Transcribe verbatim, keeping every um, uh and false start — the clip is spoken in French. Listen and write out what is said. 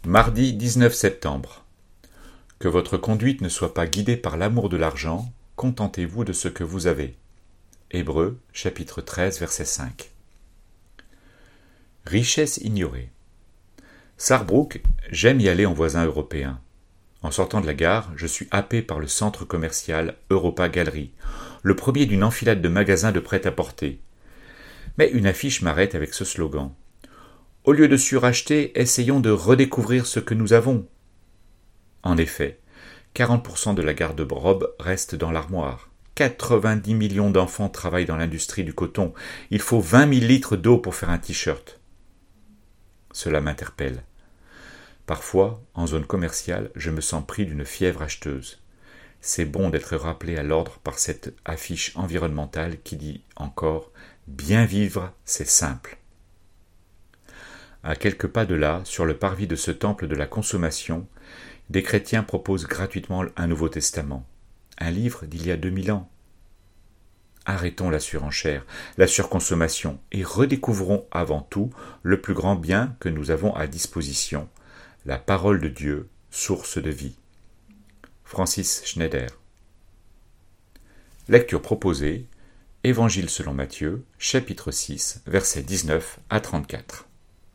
Mardi dix-neuf septembre. Que votre conduite ne soit pas guidée par l'amour de l'argent, contentez-vous de ce que vous avez. Hébreux, chapitre treize, verset cinq. Richesse ignorée. Sarrebruck, j'aime y aller en voisin européen. En sortant de la gare, je suis happé par le centre commercial Europa Galerie, le premier d'une enfilade de magasins de prêt-à-porter. Mais une affiche m'arrête avec ce slogan. Au lieu de suracheter, essayons de redécouvrir ce que nous avons. En effet, quarante pour cent de la garde-robe reste dans l'armoire. quatre-vingt-dix millions d'enfants travaillent dans l'industrie du coton. Il faut vingt mille litres d'eau pour faire un t-shirt. Cela m'interpelle. Parfois, en zone commerciale, je me sens pris d'une fièvre acheteuse. C'est bon d'être rappelé à l'ordre par cette affiche environnementale qui dit encore « Bien vivre, c'est simple ». À quelques pas de là, sur le parvis de ce temple de la consommation, des chrétiens proposent gratuitement un Nouveau Testament, un livre d'il y a deux mille ans. Arrêtons la surenchère, la surconsommation et redécouvrons avant tout le plus grand bien que nous avons à disposition, la parole de Dieu, source de vie. Francis Schneider. Lecture proposée, Évangile selon Matthieu, chapitre six, versets dix-neuf à trente-quatre.